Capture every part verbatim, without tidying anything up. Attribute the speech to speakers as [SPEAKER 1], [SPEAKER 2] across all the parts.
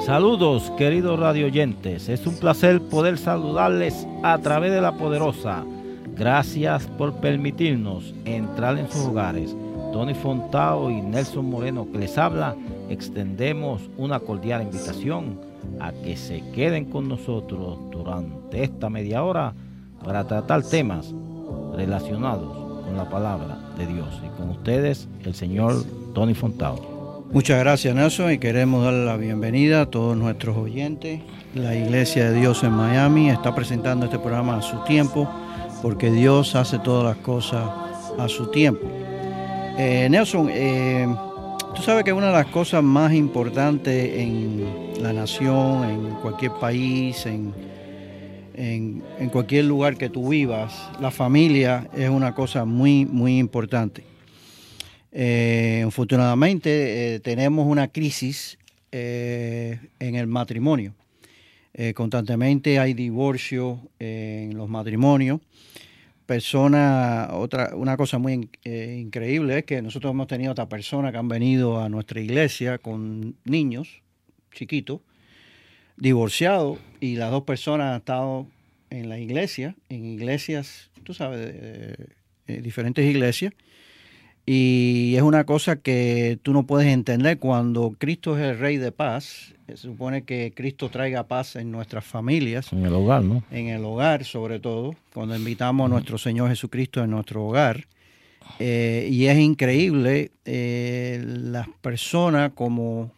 [SPEAKER 1] Saludos, queridos radioyentes. Es un placer poder saludarles a través de la poderosa. Gracias por permitirnos entrar en sus hogares. Tony Fontao y Nelson Moreno, que les habla, extendemos una cordial invitación a que se queden con nosotros durante esta media hora para tratar temas relacionados con la palabra de Dios. Y con ustedes, el señor Tony Fontao.
[SPEAKER 2] Muchas gracias, Nelson, y queremos darle la bienvenida a todos nuestros oyentes. La Iglesia de Dios en Miami está presentando este programa a su tiempo, porque Dios hace todas las cosas a su tiempo. Eh, Nelson, eh, tú sabes que una de las cosas más importantes en la nación, en cualquier país, en, en, en cualquier lugar que tú vivas, la familia es una cosa muy, muy importante. Eh, afortunadamente eh, tenemos una crisis eh, en el matrimonio. Eh, constantemente hay divorcio eh, en los matrimonios. Persona, otra, una cosa muy eh, increíble es que nosotros hemos tenido otras personas que han venido a nuestra iglesia con niños chiquitos, divorciados, y las dos personas han estado en la iglesia, en iglesias, tú sabes, eh, eh, diferentes iglesias. Y es una cosa que tú no puedes entender cuando Cristo es el Rey de paz. Se supone que Cristo traiga paz en nuestras familias.
[SPEAKER 1] En el hogar, ¿no?
[SPEAKER 2] En el hogar, sobre todo, cuando invitamos a nuestro Señor Jesucristo en nuestro hogar. Eh, y es increíble eh, las personas como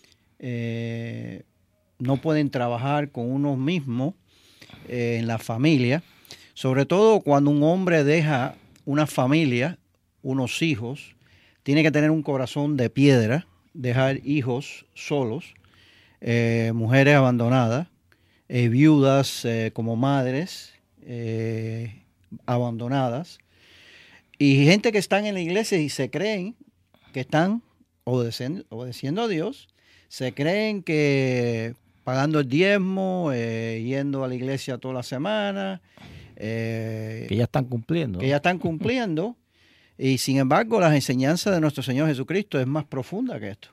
[SPEAKER 2] eh, no pueden trabajar con uno mismo eh, en la familia. Sobre todo cuando un hombre deja una familia, unos hijos, tiene que tener un corazón de piedra, dejar hijos solos, eh, mujeres abandonadas, eh, viudas eh, como madres eh, abandonadas, y gente que están en la iglesia y se creen que están obedeciendo, obedeciendo a Dios, se creen que pagando el diezmo, eh, yendo a la iglesia toda la semana, eh,
[SPEAKER 1] que ya están cumpliendo.
[SPEAKER 2] Que ya están cumpliendo. Y sin embargo, las enseñanzas de nuestro Señor Jesucristo es más profunda que esto.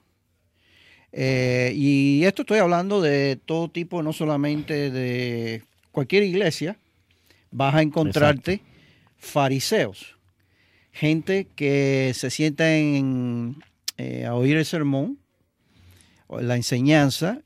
[SPEAKER 2] Eh, y esto estoy hablando de todo tipo, no solamente de cualquier iglesia. Vas a encontrarte Exacto. fariseos, gente que se sienta en, eh, a oír el sermón, la enseñanza,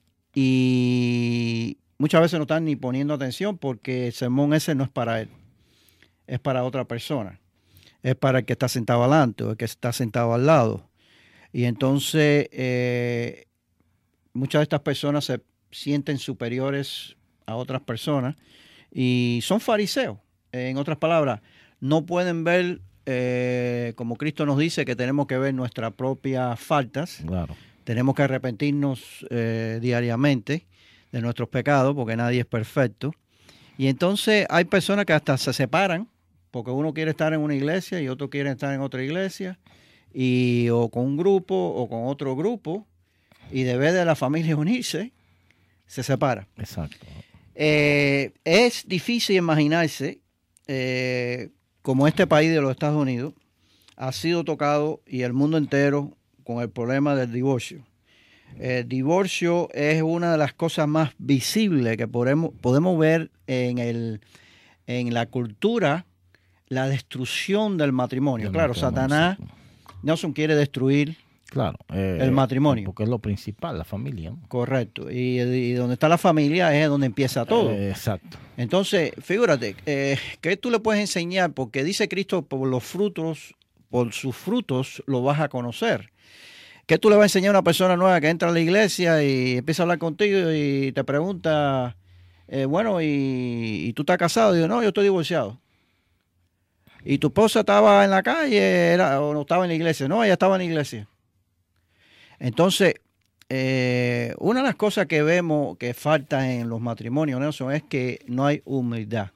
[SPEAKER 2] y muchas veces no están ni poniendo atención porque el sermón ese no es para él, es para otra persona. Es para el que está sentado adelante o el que está sentado al lado. Y entonces eh, muchas de estas personas se sienten superiores a otras personas y son fariseos. En otras palabras, no pueden ver, eh, como Cristo nos dice, que tenemos que ver nuestras propias faltas.
[SPEAKER 1] Claro.
[SPEAKER 2] Tenemos que arrepentirnos eh, diariamente de nuestros pecados porque nadie es perfecto. Y entonces hay personas que hasta se separan porque uno quiere estar en una iglesia y otro quiere estar en otra iglesia, y o con un grupo o con otro grupo, y de vez de la familia unirse, se separa.
[SPEAKER 1] Exacto.
[SPEAKER 2] Eh, es difícil imaginarse eh, como este país de los Estados Unidos ha sido tocado, y el mundo entero, con el problema del divorcio. El divorcio es una de las cosas más visibles que podemos, podemos ver en, el, en la cultura. La destrucción del matrimonio. Del claro, matrimonio, Satanás, sí. Nelson quiere destruir
[SPEAKER 1] claro, eh,
[SPEAKER 2] el matrimonio.
[SPEAKER 1] Porque es lo principal, la familia, ¿no?
[SPEAKER 2] Correcto. Y, y donde está la familia es donde empieza todo.
[SPEAKER 1] Eh, exacto.
[SPEAKER 2] Entonces, figúrate, eh, ¿qué tú le puedes enseñar? Porque dice Cristo, por los frutos, por sus frutos lo vas a conocer. ¿Qué tú le vas a enseñar a una persona nueva que entra a la iglesia y empieza a hablar contigo y te pregunta, eh, bueno, y, y tú estás casado? Y digo, no, yo estoy divorciado. ¿Y tu esposa estaba en la calle era, o no estaba en la iglesia? No, ella estaba en la iglesia. Entonces, eh, una de las cosas que vemos que falta en los matrimonios, Nelson, es que no hay humildad.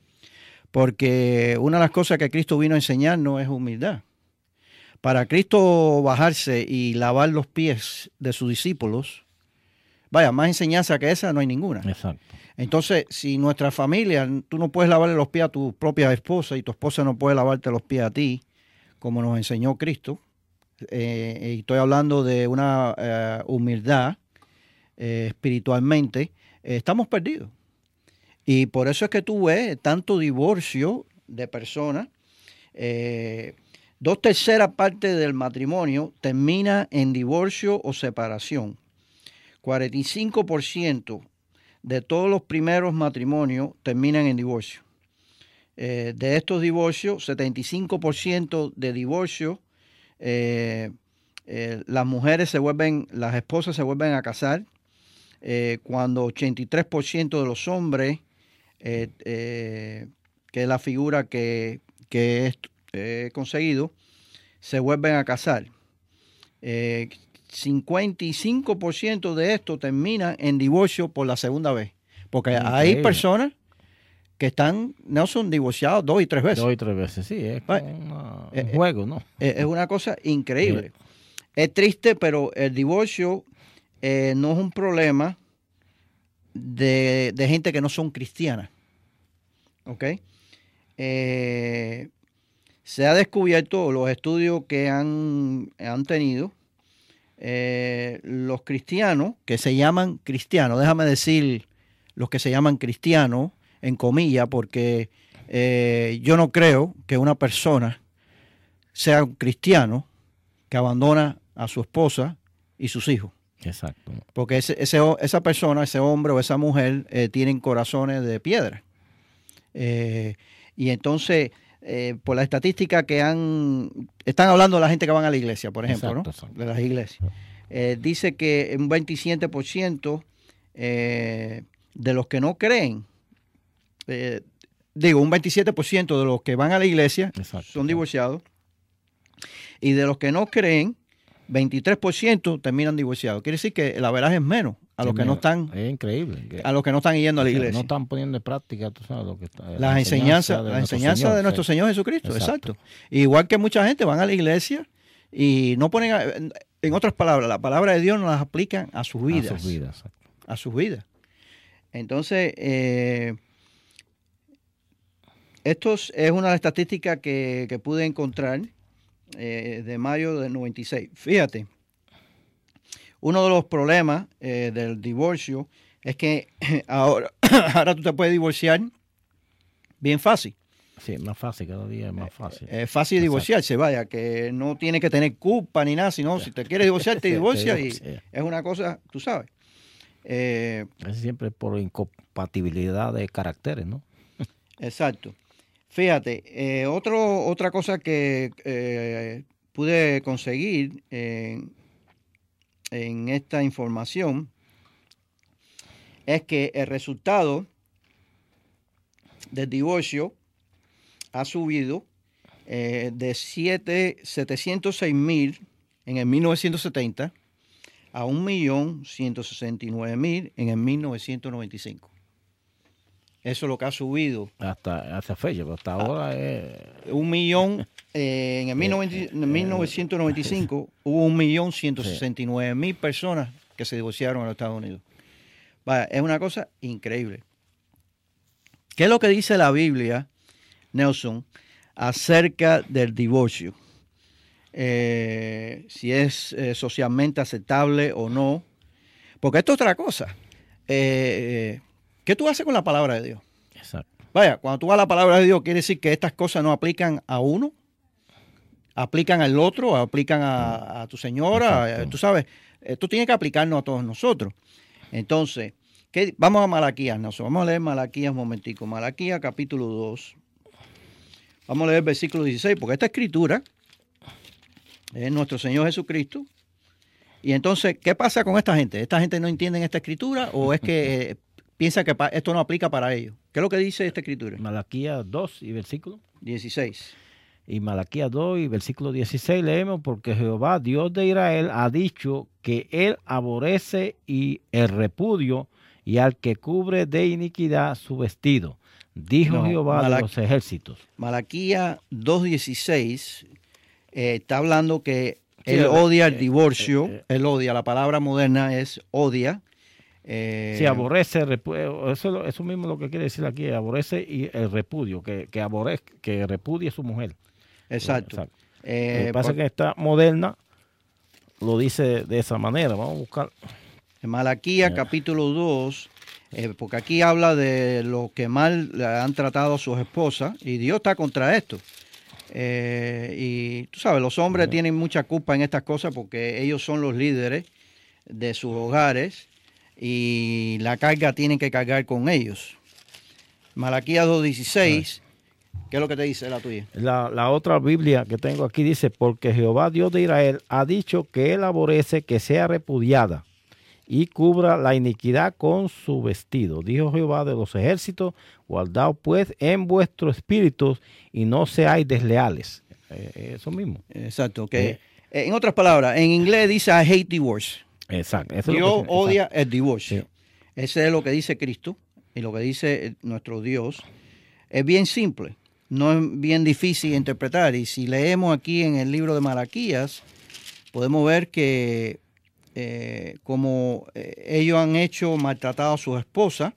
[SPEAKER 2] Porque una de las cosas que Cristo vino a enseñarnos es humildad. Para Cristo bajarse y lavar los pies de sus discípulos, vaya, más enseñanza que esa no hay ninguna.
[SPEAKER 1] Exacto.
[SPEAKER 2] Entonces, si nuestra familia, tú no puedes lavarle los pies a tu propia esposa y tu esposa no puede lavarte los pies a ti, como nos enseñó Cristo, eh, y estoy hablando de una eh, humildad eh, espiritualmente, eh, estamos perdidos. Y por eso es que tú ves tanto divorcio de personas. Eh, dos terceras partes del matrimonio termina en divorcio o separación. cuarenta y cinco por ciento de todos los primeros matrimonios terminan en divorcio. Eh, de estos divorcios, setenta y cinco por ciento de divorcios, eh, eh, las mujeres se vuelven, las esposas se vuelven a casar, eh, cuando ochenta y tres por ciento de los hombres, eh, eh, que es la figura que, que he eh, conseguido, se vuelven a casar. Eh, cincuenta y cinco por ciento de esto termina en divorcio por la segunda vez. Porque increíble. Hay personas que están, no son divorciados dos y tres veces.
[SPEAKER 1] Dos y tres veces, sí, es
[SPEAKER 2] pues,
[SPEAKER 1] una,
[SPEAKER 2] eh,
[SPEAKER 1] un juego, ¿no?
[SPEAKER 2] Es, es una cosa increíble.
[SPEAKER 1] Sí.
[SPEAKER 2] Es triste, pero el divorcio eh, no es un problema de, de gente que no son cristianas. ¿Ok? Eh, se ha descubierto, los estudios que han, han tenido, eh, los cristianos, que se llaman cristianos, déjame decir los que se llaman cristianos, en comillas, porque eh, yo no creo que una persona sea un cristiano que abandona a su esposa y sus hijos.
[SPEAKER 1] Exacto.
[SPEAKER 2] Porque ese, ese, esa persona, ese hombre o esa mujer eh, tienen corazones de piedra. Eh, y entonces, eh, por la estadística que han... Están hablando de la gente que van a la iglesia, por ejemplo,
[SPEAKER 1] exacto,
[SPEAKER 2] ¿no?
[SPEAKER 1] exacto.
[SPEAKER 2] De las iglesias. Eh, dice que un veintisiete por ciento eh, de los que no creen, eh, digo, un veintisiete por ciento de los que van a la iglesia exacto, son divorciados. Y de los que no creen, veintitrés por ciento terminan divorciados. Quiere decir que la verdad es menos a los que no están,
[SPEAKER 1] es increíble,
[SPEAKER 2] a los que no están yendo a la iglesia.
[SPEAKER 1] No están poniendo en práctica, tú sabes, lo que está,
[SPEAKER 2] las
[SPEAKER 1] la
[SPEAKER 2] enseñanzas
[SPEAKER 1] enseñanza de,
[SPEAKER 2] la
[SPEAKER 1] nuestro,
[SPEAKER 2] enseñanza
[SPEAKER 1] Señor,
[SPEAKER 2] de nuestro
[SPEAKER 1] sí.
[SPEAKER 2] Señor Jesucristo. Exacto.
[SPEAKER 1] Exacto.
[SPEAKER 2] Igual que mucha gente van a la iglesia y no ponen, a, en otras palabras, la palabra de Dios no las aplican a sus vidas.
[SPEAKER 1] A sus vidas, exacto.
[SPEAKER 2] A sus vidas. Entonces, eh, esto es una estadística que, que pude encontrar eh, de mayo del noventa y seis. Fíjate, uno de los problemas eh, del divorcio es que ahora, ahora tú te puedes divorciar bien fácil.
[SPEAKER 1] Sí, más fácil, cada día es más fácil.
[SPEAKER 2] Es fácil exacto, divorciarse, vaya, que no tiene que tener culpa ni nada, sino si te quieres divorciar, te divorcias y es una cosa, tú sabes.
[SPEAKER 1] Eh, es siempre por incompatibilidad de caracteres, ¿no?
[SPEAKER 2] Exacto. Fíjate, eh, otro, otra cosa que eh, pude conseguir eh, en esta información es que el resultado del divorcio ha subido eh, de setecientos seis mil en el mil novecientos setenta a un millón ciento sesenta y nueve mil en el mil novecientos noventa y cinco. Eso es lo que ha subido.
[SPEAKER 1] Hasta hasta fecha, pero hasta ahora es...
[SPEAKER 2] Un millón, eh, en el mil novecientos noventa y cinco hubo un millón ciento sesenta y nueve mil personas que se divorciaron en los Estados Unidos. Vaya, es una cosa increíble. ¿Qué es lo que dice la Biblia, Nelson, acerca del divorcio? Eh, si es eh, socialmente aceptable o no. Porque esto es otra cosa. Eh, ¿Qué tú haces con la palabra de Dios?
[SPEAKER 1] Exacto.
[SPEAKER 2] Vaya, cuando tú vas a la palabra de Dios, quiere decir que estas cosas no aplican a uno, aplican al otro, aplican a, a tu señora, a, tú sabes, esto tiene que aplicarnos a todos nosotros. Entonces, ¿qué? Vamos a Malaquías, nosotros vamos a leer Malaquías un momentico. Malaquías capítulo dos. Vamos a leer el versículo dieciséis, porque esta escritura es nuestro Señor Jesucristo. Y entonces, ¿qué pasa con esta gente? ¿Esta gente no entiende esta escritura o es que... piensa que esto no aplica para ellos? ¿Qué es lo que dice esta escritura?
[SPEAKER 1] Malaquías dos y versículo
[SPEAKER 2] dieciséis.
[SPEAKER 1] Y Malaquías dos y versículo dieciséis leemos: porque Jehová, Dios de Israel, ha dicho que él aborrece y el repudio y al que cubre de iniquidad su vestido. Dijo no, Jehová Malaq- de los ejércitos.
[SPEAKER 2] Malaquías dos dieciséis eh, está hablando que
[SPEAKER 1] sí,
[SPEAKER 2] él
[SPEAKER 1] eh,
[SPEAKER 2] odia el
[SPEAKER 1] eh,
[SPEAKER 2] divorcio,
[SPEAKER 1] eh, eh,
[SPEAKER 2] él odia, la palabra moderna es odia. Eh,
[SPEAKER 1] sí, aborrece, repu- eso, eso mismo es lo que quiere decir aquí, aborrece y el repudio, que, que, aborrece, que repudie a su mujer.
[SPEAKER 2] Exacto.
[SPEAKER 1] Exacto.
[SPEAKER 2] Eh,
[SPEAKER 1] lo que pasa
[SPEAKER 2] por...
[SPEAKER 1] es que esta moderna lo dice de esa manera. Vamos a buscar.
[SPEAKER 2] En Malaquías, capítulo dos, eh, porque aquí habla de lo que mal le han tratado a sus esposas, y Dios está contra esto. Eh, y tú sabes, los hombres uh-huh. tienen mucha culpa en estas cosas porque ellos son los líderes de sus hogares y la carga tienen que cargar con ellos. Malaquías dos dieciséis, uh-huh. ¿qué es lo que te dice la tuya?
[SPEAKER 1] La, la otra Biblia que tengo aquí dice, porque Jehová Dios de Israel ha dicho que él aborrece que sea repudiada y cubra la iniquidad con su vestido. Dijo Jehová de los ejércitos, guardaos pues en vuestros espíritus y no seáis desleales. Eh, eso mismo.
[SPEAKER 2] Exacto. Okay. Eh, en otras palabras, en inglés dice I hate divorce.
[SPEAKER 1] Exacto. Eso
[SPEAKER 2] Dios
[SPEAKER 1] es lo que,
[SPEAKER 2] odia
[SPEAKER 1] exacto.
[SPEAKER 2] el divorcio.
[SPEAKER 1] Sí.
[SPEAKER 2] Ese es lo que dice Cristo y lo que dice nuestro Dios. Es bien simple, no es bien difícil de interpretar. Y si leemos aquí en el libro de Malaquías, podemos ver que Eh, como eh, ellos han hecho maltratado a sus esposas,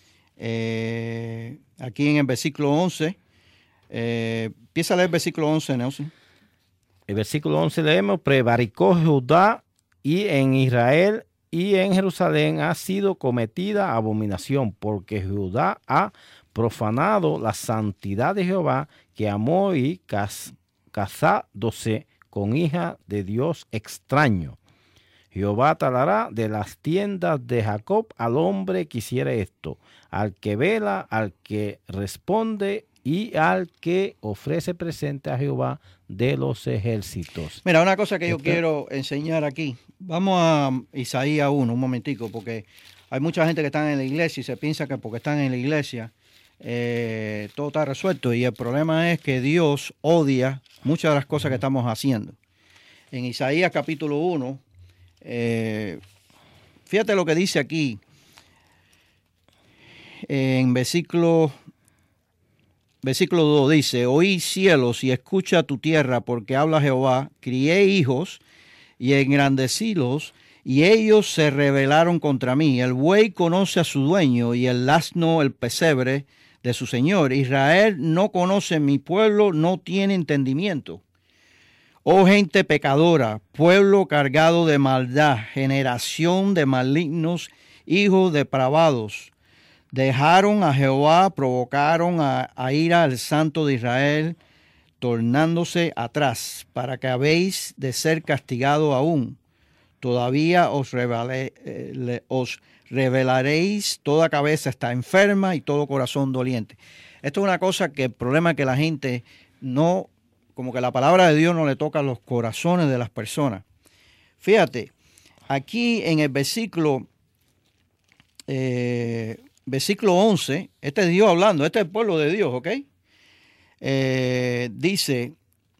[SPEAKER 2] eh, aquí en el versículo once, eh, empieza a leer el versículo once, Nelson.
[SPEAKER 1] El versículo once leemos, prevaricó Judá y en Israel y en Jerusalén ha sido cometida abominación, porque Judá ha profanado la santidad de Jehová, que amó y cas- casádose con hija de Dios extraño. Jehová talará de las tiendas de Jacob al hombre que hiciere esto, al que vela, al que responde y al que ofrece presente a Jehová de los ejércitos.
[SPEAKER 2] Mira, una cosa que yo
[SPEAKER 1] ¿Usted?
[SPEAKER 2] quiero enseñar aquí. Vamos a Isaías uno, un momentico, porque hay mucha gente que está en la iglesia y se piensa que porque están en la iglesia eh, todo está resuelto. Y el problema es que Dios odia muchas de las cosas que estamos haciendo. En Isaías capítulo uno, Eh, fíjate lo que dice aquí en versículo versículo dos, dice, oí cielos y escucha tu tierra, porque habla Jehová, crié hijos y engrandecílos y ellos se rebelaron contra mí. El buey conoce a su dueño y el asno el pesebre de su señor. Israel no conoce, mi pueblo no tiene entendimiento. Oh gente pecadora, pueblo cargado de maldad, generación de malignos, hijos depravados. Dejaron a Jehová, provocaron a, a ira al Santo de Israel, tornándose atrás, para que habéis de ser castigado aún. Todavía os, rebale, eh, os revelaréis, toda cabeza está enferma y todo corazón doliente. Esto es una cosa que el problema es que la gente no... como que la palabra de Dios no le toca los corazones de las personas. Fíjate, aquí en el versículo, eh, versículo once, este es Dios hablando, este es el pueblo de Dios, ¿ok? Eh, dice,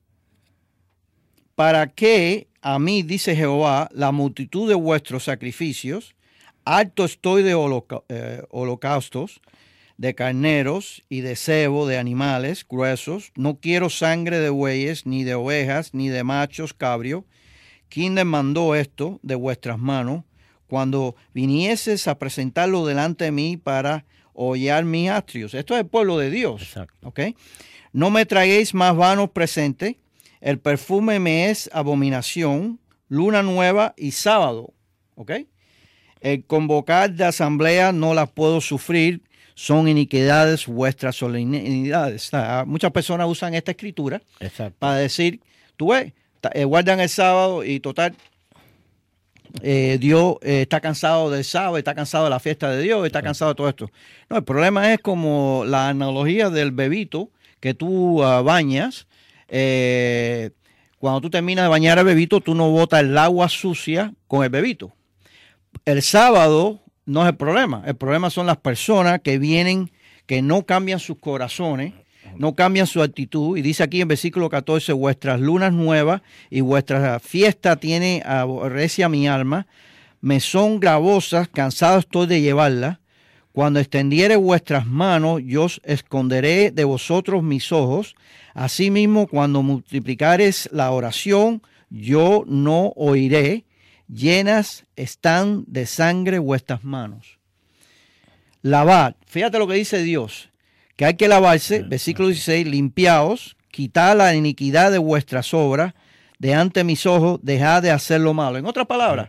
[SPEAKER 2] ¿para qué a mí, dice Jehová, la multitud de vuestros sacrificios? Harto estoy de holoca- eh, holocaustos, de carneros y de cebo de animales gruesos. No quiero sangre de bueyes, ni de ovejas, ni de machos cabrio. ¿Quién les mandó esto de vuestras manos? Cuando vinieses a presentarlo delante de mí para hollar mis atrios. Esto es el pueblo de Dios.
[SPEAKER 1] Exacto.
[SPEAKER 2] ¿Okay? No me traguéis más vanos presentes. El perfume me es abominación. Luna nueva y sábado. ¿Okay? El convocar de asamblea no las puedo sufrir. Son iniquidades vuestras solemnidades. O sea, muchas personas usan esta escritura
[SPEAKER 1] Exacto.
[SPEAKER 2] para decir, tú ves, eh, guardan el sábado y total, eh, Dios eh, está cansado del sábado, está cansado de la fiesta de Dios, está sí. cansado de todo esto. No, el problema es como la analogía del bebito que tú uh, bañas. Eh, cuando tú terminas de bañar al bebito, tú no botas el agua sucia con el bebito. El sábado no es el problema. El problema son las personas que vienen, que no cambian sus corazones, no cambian su actitud. Y dice aquí en versículo catorce, vuestras lunas nuevas y vuestra fiesta tiene aborrece a mi alma. Me son gravosas, cansado estoy de llevarlas. Cuando extendiere vuestras manos, yo os esconderé de vosotros mis ojos. Asimismo, cuando multiplicares la oración, yo no oiré. Llenas están de sangre vuestras manos. Lavad, fíjate lo que dice Dios, que hay que lavarse, versículo dieciséis, limpiaos, quitad la iniquidad de vuestras obras, de ante mis ojos, dejad de hacer lo malo. En otras palabras,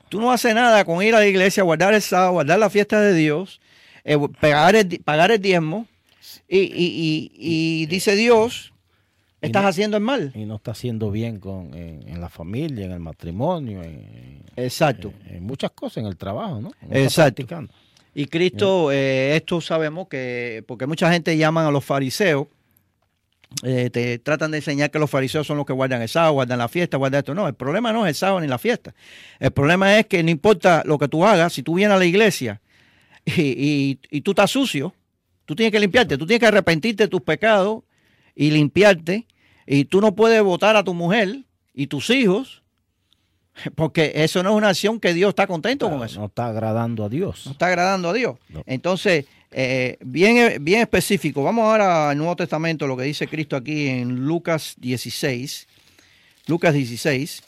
[SPEAKER 2] tú no haces nada con ir a la iglesia, guardar el sábado, guardar la fiesta de Dios, eh, pagar, el, pagar el diezmo, y, y, y, y, y dice Dios, estás no, haciendo el mal.
[SPEAKER 1] Y no está haciendo bien con, en, en la familia, en el matrimonio, en,
[SPEAKER 2] exacto.
[SPEAKER 1] En, en muchas cosas, en el trabajo, ¿no? no
[SPEAKER 2] exacto. Y Cristo, eh, esto sabemos que, porque mucha gente llaman a los fariseos, eh, te tratan de enseñar que los fariseos son los que guardan el sábado, guardan la fiesta, guardan esto. No, el problema no es el sábado ni la fiesta. El problema es que no importa lo que tú hagas, si tú vienes a la iglesia y, y, y tú estás sucio, tú tienes que limpiarte, tú tienes que arrepentirte de tus pecados y limpiarte, y tú no puedes votar a tu mujer y tus hijos, porque eso no es una acción que Dios está contento
[SPEAKER 1] claro,
[SPEAKER 2] con eso.
[SPEAKER 1] No está agradando a Dios.
[SPEAKER 2] No está agradando a Dios. No. Entonces, eh, bien, bien específico. Vamos ahora al Nuevo Testamento, lo que dice Cristo aquí en Lucas dieciséis. Lucas dieciséis.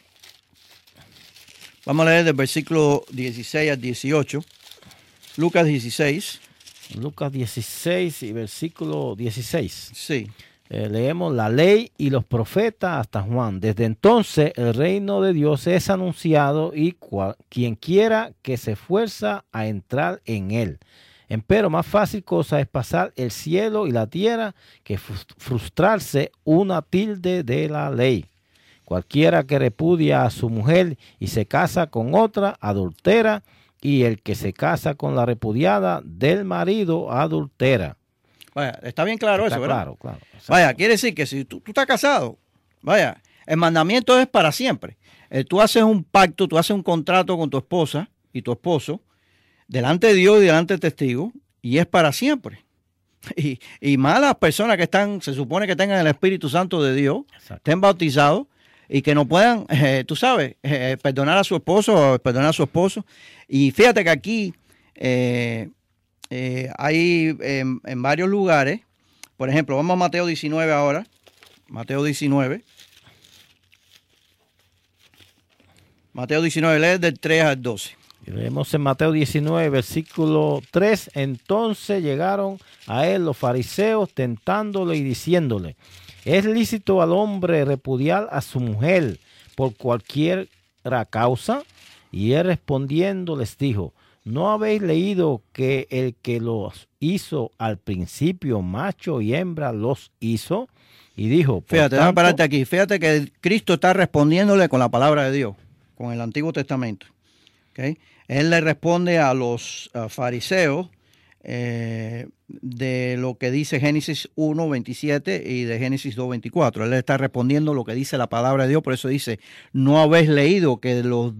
[SPEAKER 2] Vamos a leer del versículo dieciséis al dieciocho. Lucas dieciséis.
[SPEAKER 1] Lucas dieciséis y versículo dieciséis.
[SPEAKER 2] Sí.
[SPEAKER 1] Eh, leemos la ley y los profetas hasta Juan. Desde entonces el reino de Dios es anunciado y cual, quien quiera que se esfuerza a entrar en él. Empero más fácil cosa es pasar el cielo y la tierra que frustrarse una tilde de la ley. Cualquiera que repudia a su mujer y se casa con otra, adultera, y el que se casa con la repudiada del marido, adultera.
[SPEAKER 2] Vaya, está bien claro
[SPEAKER 1] está
[SPEAKER 2] eso, ¿verdad?
[SPEAKER 1] Claro, claro. Exacto.
[SPEAKER 2] Vaya, quiere decir que si tú, tú estás casado, vaya, el mandamiento es para siempre. Eh, tú haces un pacto, tú haces un contrato con tu esposa y tu esposo, delante de Dios y delante de testigos, y es para siempre. Y, y más las personas que están, se supone que tengan el Espíritu Santo de Dios, exacto, estén bautizados y que no puedan, eh, tú sabes, eh, perdonar a su esposo o perdonar a su esposo. Y fíjate que aquí eh, eh, hay en, en varios lugares, por ejemplo, vamos a Mateo diecinueve ahora, Mateo diecinueve. Mateo diecinueve, lee del tres al doce.
[SPEAKER 1] Y leemos en Mateo diecinueve, versículo tres. Entonces llegaron a él los fariseos tentándole y diciéndole: ¿es lícito al hombre repudiar a su mujer por cualquier causa? Y él respondiendo les dijo: ¿no habéis leído que el que los hizo al principio, macho y hembra, los hizo? Y dijo,
[SPEAKER 2] fíjate, déjame pararte aquí. Fíjate que Cristo está respondiéndole con la palabra de Dios, con el Antiguo Testamento. ¿Okay? Él le responde a los uh, fariseos eh, de lo que dice Génesis uno, veintisiete y de Génesis dos, veinticuatro. Él le está respondiendo lo que dice la palabra de Dios, por eso dice, ¿no habéis leído que los,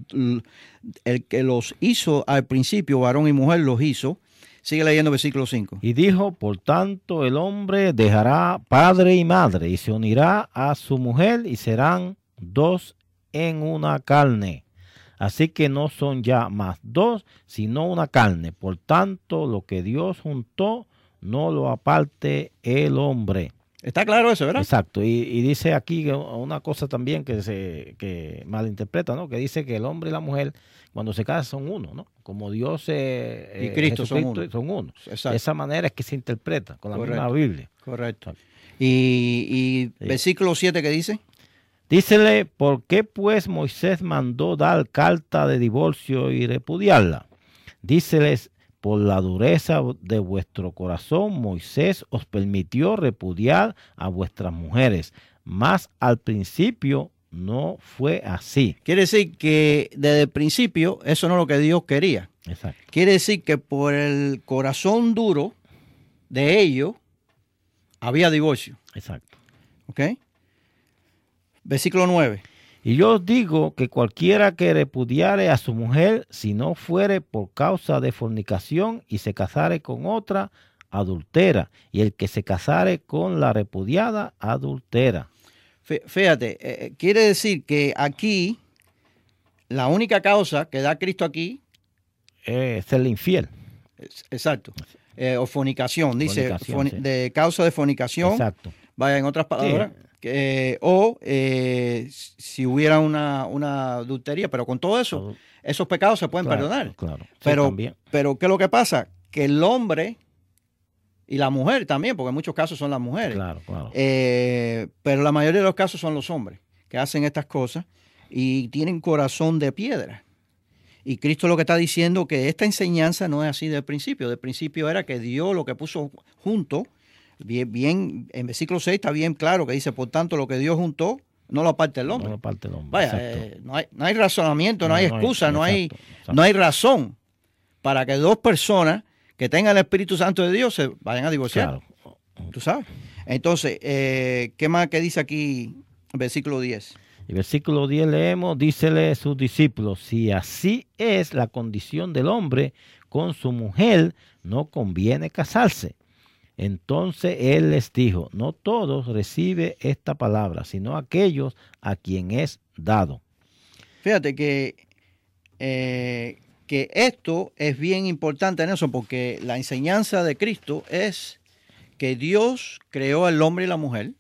[SPEAKER 2] el que los hizo al principio, varón y mujer, los hizo? Sigue leyendo versículo cinco.
[SPEAKER 1] Y dijo, por tanto, el hombre dejará padre y madre y se unirá a su mujer y serán dos en una carne. Así que no son ya más dos, sino una carne. Por tanto, lo que Dios juntó, no lo aparte el hombre.
[SPEAKER 2] Está claro eso, ¿verdad?
[SPEAKER 1] Exacto. Y, y dice aquí una cosa también que se que malinterpreta, ¿no? Que dice que el hombre y la mujer, cuando se casan, son uno, ¿no? Como Dios eh,
[SPEAKER 2] y Cristo son uno.
[SPEAKER 1] Son uno. De esa manera es que se interpreta con la Correcto. misma Biblia.
[SPEAKER 2] Correcto. Y, y sí. Versículo siete, ¿qué dice?
[SPEAKER 1] Dícele, ¿por qué pues Moisés mandó dar carta de divorcio y repudiarla? Díceles, por la dureza de vuestro corazón, Moisés os permitió repudiar a vuestras mujeres, mas al principio no fue así.
[SPEAKER 2] Quiere decir que desde el principio eso no es lo que Dios quería.
[SPEAKER 1] Exacto.
[SPEAKER 2] Quiere decir que por el corazón duro de ellos había divorcio.
[SPEAKER 1] Exacto.
[SPEAKER 2] ¿Ok? Versículo nueve.
[SPEAKER 1] Y yo os digo que cualquiera que repudiare a su mujer, si no fuere por causa de fornicación y se casare con otra, adultera. Y el que se casare con la repudiada, adultera.
[SPEAKER 2] Fíjate, eh, quiere decir que aquí la única causa que da Cristo aquí
[SPEAKER 1] es ser infiel.
[SPEAKER 2] Es, exacto. Eh, o fornicación, dice,
[SPEAKER 1] fornicación,
[SPEAKER 2] fon,
[SPEAKER 1] sí.
[SPEAKER 2] de causa de fornicación.
[SPEAKER 1] Exacto.
[SPEAKER 2] Vaya, en otras palabras. Sí. Eh, o eh, si hubiera una, una adultería, pero con todo eso, esos pecados se pueden
[SPEAKER 1] claro,
[SPEAKER 2] perdonar.
[SPEAKER 1] Claro, sí,
[SPEAKER 2] pero,
[SPEAKER 1] también.
[SPEAKER 2] pero, ¿qué es lo que pasa? Que el hombre y la mujer también, porque en muchos casos son las mujeres,
[SPEAKER 1] claro, claro.
[SPEAKER 2] Eh, pero la mayoría de los casos son los hombres que hacen estas cosas y tienen corazón de piedra. Y Cristo lo que está diciendo que esta enseñanza no es así del principio. Del principio era que Dios lo que puso junto, bien, bien en versículo seis está bien claro que dice, por tanto, lo que Dios juntó, no lo aparte el hombre.
[SPEAKER 1] No lo aparte el hombre.
[SPEAKER 2] Vaya, eh, no, hay, no hay razonamiento, no, no hay excusa, no, hay,
[SPEAKER 1] exacto, exacto.
[SPEAKER 2] no hay razón para que dos personas que tengan el Espíritu Santo de Dios se vayan a divorciar.
[SPEAKER 1] Claro.
[SPEAKER 2] ¿Tú sabes? Entonces, eh, ¿qué más que dice aquí versículo diez?
[SPEAKER 1] El versículo diez leemos, dícele a sus discípulos, si así es la condición del hombre con su mujer, no conviene casarse. Entonces él les dijo, no todos reciben esta palabra, sino aquellos a quien es dado.
[SPEAKER 2] Fíjate que, eh, que esto es bien importante en eso, porque la enseñanza de Cristo es que Dios creó al hombre y la mujer.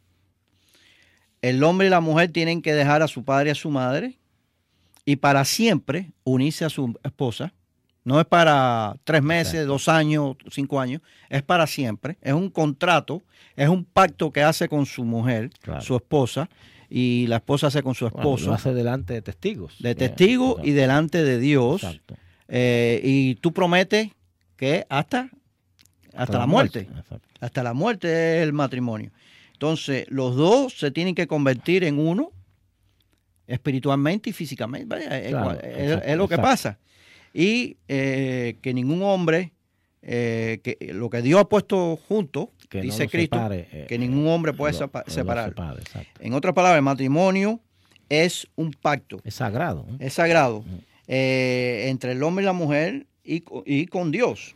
[SPEAKER 2] El hombre y la mujer tienen que dejar a su padre y a su madre y para siempre unirse a su esposa. No es para tres meses, Exacto. dos años, cinco años, es para siempre. Es un contrato, es un pacto que hace con su mujer, claro. su esposa, y la esposa hace con su esposo. Bueno,
[SPEAKER 1] lo hace delante de testigos.
[SPEAKER 2] De testigos eh, y delante de Dios. Eh, y tú prometes que hasta, hasta, hasta la, la muerte, muerte. hasta la muerte es el matrimonio. Entonces, los dos se tienen que convertir en uno, espiritualmente y físicamente. Vaya, claro, es, exacto, es lo que exacto. pasa. Y eh, que ningún hombre, eh, que lo que Dios ha puesto junto, que dice no Cristo, separe, eh, que ningún hombre puede lo, separar. Separe, en otras palabras, el matrimonio es un pacto.
[SPEAKER 1] Es sagrado. ¿eh?
[SPEAKER 2] Es sagrado. Uh-huh. eh, entre el hombre y la mujer y, y con Dios.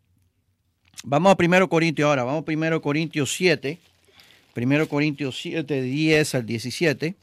[SPEAKER 2] Vamos a primero Corintios ahora. Vamos a primero Corintios siete. primero Corintios siete, diez al diecisiete.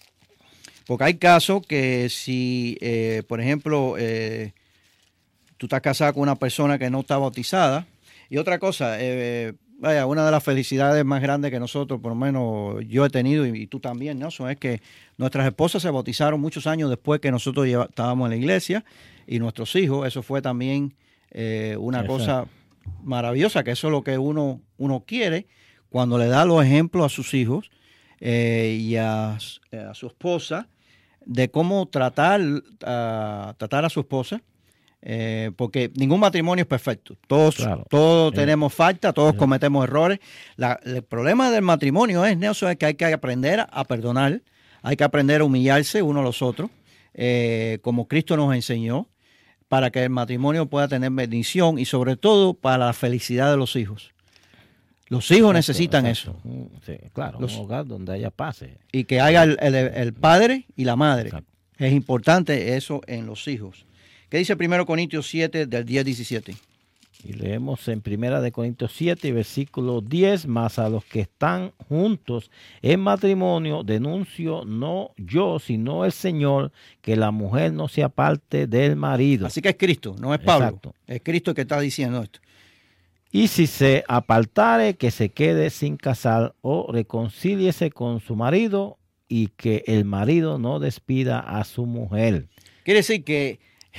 [SPEAKER 2] Porque hay casos que si, eh, por ejemplo, eh, tú estás casado con una persona que no está bautizada. Y otra cosa, eh, vaya, una de las felicidades más grandes que nosotros, por lo menos yo he tenido, y, y tú también, Nelson, es que nuestras esposas se bautizaron muchos años después que nosotros lleva, estábamos en la iglesia, y nuestros hijos. Eso fue también eh, una Exacto. cosa maravillosa, que eso es lo que uno, uno quiere cuando le da los ejemplos a sus hijos eh, y a, a su esposa de cómo tratar, uh, tratar a su esposa. Eh, porque ningún matrimonio es perfecto. Todos, claro. todos eh, tenemos falta, todos eh. cometemos errores. La, el problema del matrimonio es, Nelson, es que hay que aprender a perdonar, hay que aprender a humillarse uno a los otros, eh, como Cristo nos enseñó, para que el matrimonio pueda tener bendición y sobre todo para la felicidad de los hijos. Los hijos exacto, necesitan exacto. eso.
[SPEAKER 1] Sí, claro, los, un hogar donde haya paz.
[SPEAKER 2] Y que haya el, el, el padre y la madre. Exacto. Es importante eso en los hijos. ¿Qué dice primero Corintios siete, del diez al diecisiete?
[SPEAKER 1] Y leemos en primera de Corintios siete, versículo diez, más a los que están juntos en matrimonio, denuncio no yo, sino el Señor, que la mujer no se aparte del marido.
[SPEAKER 2] Así que es Cristo, no es Pablo. Exacto. Es Cristo que está diciendo esto.
[SPEAKER 1] Y si se apartare, que se quede sin casar o reconcíliese con su marido y que el marido no despida a su mujer.
[SPEAKER 2] Quiere decir que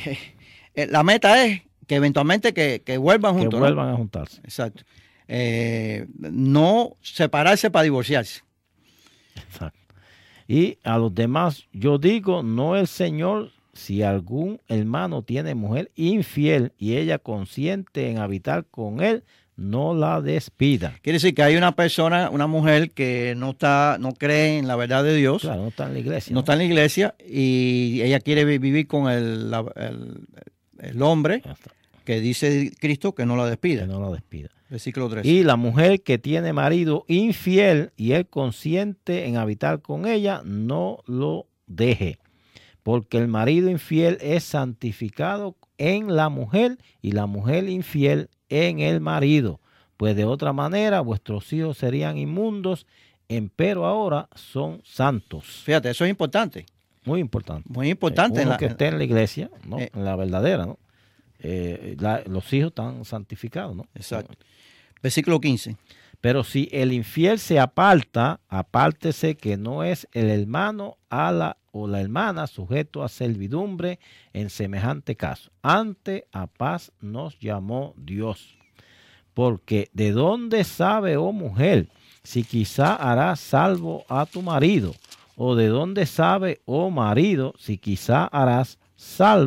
[SPEAKER 2] eh, la meta es que eventualmente que, que vuelvan juntos.
[SPEAKER 1] Que vuelvan
[SPEAKER 2] ¿no?
[SPEAKER 1] a juntarse.
[SPEAKER 2] Exacto. Eh, no separarse para divorciarse.
[SPEAKER 1] Exacto. Y a los demás yo digo, no el Señor, si algún hermano tiene mujer infiel y ella consiente en habitar con él, no la despida.
[SPEAKER 2] Quiere decir que hay una persona, una mujer que no está, no cree en la verdad de Dios.
[SPEAKER 1] Claro, no está en la iglesia.
[SPEAKER 2] No, no está en la iglesia y ella quiere vivir con el, la, el, el hombre que dice Cristo que no la despida.
[SPEAKER 1] Que no la despida.
[SPEAKER 2] Versículo tres.
[SPEAKER 1] Y la mujer que tiene marido infiel y él consiente en habitar con ella, no lo deje. Porque el marido infiel es santificado en la mujer y la mujer infiel en el marido. Pues de otra manera vuestros hijos serían inmundos, empero ahora son santos.
[SPEAKER 2] Fíjate, eso es importante.
[SPEAKER 1] Muy importante.
[SPEAKER 2] Muy importante.
[SPEAKER 1] Eh, uno
[SPEAKER 2] en la,
[SPEAKER 1] que esté en la iglesia, ¿no?
[SPEAKER 2] Eh,
[SPEAKER 1] en la verdadera, ¿no? Eh, la, los hijos están santificados, ¿no?
[SPEAKER 2] Exacto. Versículo quince.
[SPEAKER 1] Pero si el infiel se aparta, apártese que no es el hermano a la o la hermana sujeto a servidumbre en semejante caso. Ante a paz nos llamó Dios. Porque ¿de dónde sabe, oh mujer, si quizá harás salvo a tu marido? ¿O de dónde sabe, oh marido, si quizá harás salva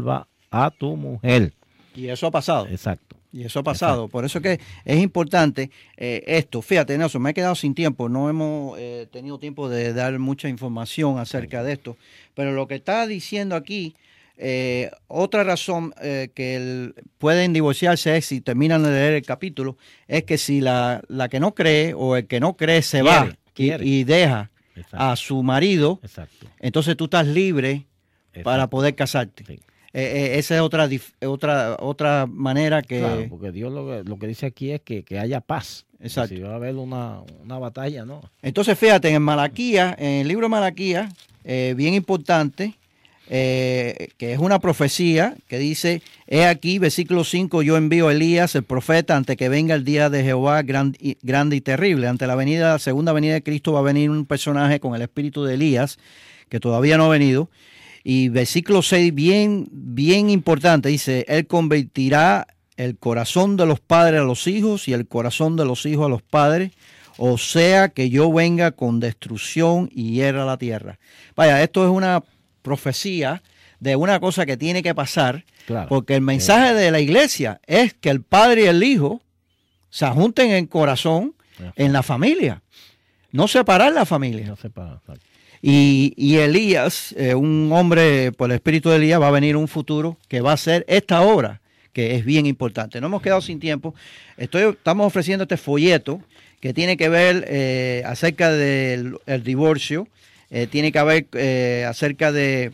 [SPEAKER 1] a tu mujer.
[SPEAKER 2] Y eso ha pasado.
[SPEAKER 1] Exacto.
[SPEAKER 2] Y eso ha pasado.
[SPEAKER 1] Exacto.
[SPEAKER 2] Por eso que es importante eh, esto. Fíjate, Nelson, me he quedado sin tiempo. No hemos eh, tenido tiempo de dar mucha información acerca de esto. Pero lo que está diciendo aquí, eh, otra razón eh, que el, pueden divorciarse es, si terminan de leer el capítulo, es que si la, la que no cree o el que no cree se
[SPEAKER 1] Quiere,
[SPEAKER 2] va y,
[SPEAKER 1] quiere.
[SPEAKER 2] y deja
[SPEAKER 1] Exacto.
[SPEAKER 2] a su marido,
[SPEAKER 1] Exacto.
[SPEAKER 2] entonces tú estás libre
[SPEAKER 1] Exacto.
[SPEAKER 2] para poder casarte.
[SPEAKER 1] Sí.
[SPEAKER 2] Eh, eh, esa es otra dif- otra otra manera que...
[SPEAKER 1] Claro, porque Dios lo, que- lo que dice aquí es que, que haya paz.
[SPEAKER 2] Exacto.
[SPEAKER 1] Si va a haber una, una batalla, ¿no?
[SPEAKER 2] Entonces, fíjate, en Malaquías, en el libro de Malaquías, eh, bien importante, eh, que es una profecía que dice, he aquí, versículo cinco, yo envío a Elías, el profeta, antes que venga el día de Jehová grande y, grande y terrible. Ante la venida, la segunda venida de Cristo va a venir un personaje con el espíritu de Elías, que todavía no ha venido. Y versículo seis, bien, bien importante, dice, él convertirá el corazón de los padres a los hijos y el corazón de los hijos a los padres, o sea que yo venga con destrucción y hiera la tierra. Vaya, esto es una profecía de una cosa que tiene que pasar,
[SPEAKER 1] Claro.
[SPEAKER 2] porque el mensaje de la iglesia es que el padre y el hijo se junten en corazón, en la familia, no separar la familia.
[SPEAKER 1] No sé para...
[SPEAKER 2] Y, y Elías, eh, un hombre por el espíritu de Elías, va a venir un futuro que va a ser esta obra, que es bien importante. No hemos quedado sin tiempo. Estoy, estamos ofreciendo este folleto que tiene que ver eh, acerca del el divorcio, eh, tiene que ver eh, acerca de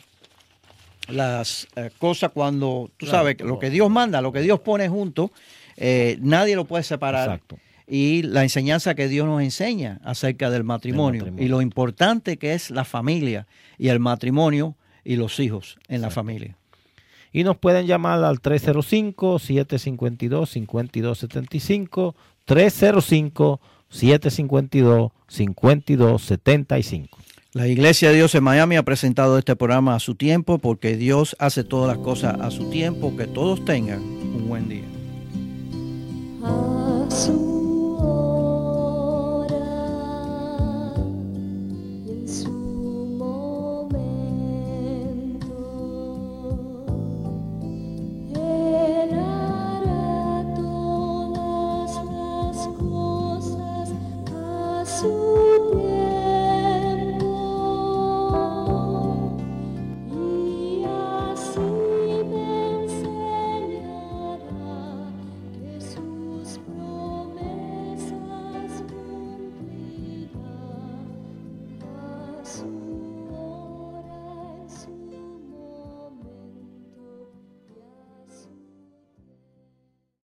[SPEAKER 2] las eh, cosas cuando, tú
[SPEAKER 1] Claro,
[SPEAKER 2] sabes, lo que Dios manda, lo que Dios pone junto, eh, nadie lo puede separar.
[SPEAKER 1] Exacto.
[SPEAKER 2] Y la enseñanza que Dios nos enseña acerca del matrimonio,
[SPEAKER 1] matrimonio.
[SPEAKER 2] y lo importante que es la familia y el matrimonio y los hijos en la familia.
[SPEAKER 1] Y nos pueden llamar al tres cero cinco, siete cinco dos, cinco dos siete cinco, tres cero cinco, siete cinco dos, cinco dos siete cinco.
[SPEAKER 2] La Iglesia de Dios en Miami ha presentado este programa a su tiempo, porque Dios hace todas las cosas a su tiempo. Que todos tengan un buen día.
[SPEAKER 3] A su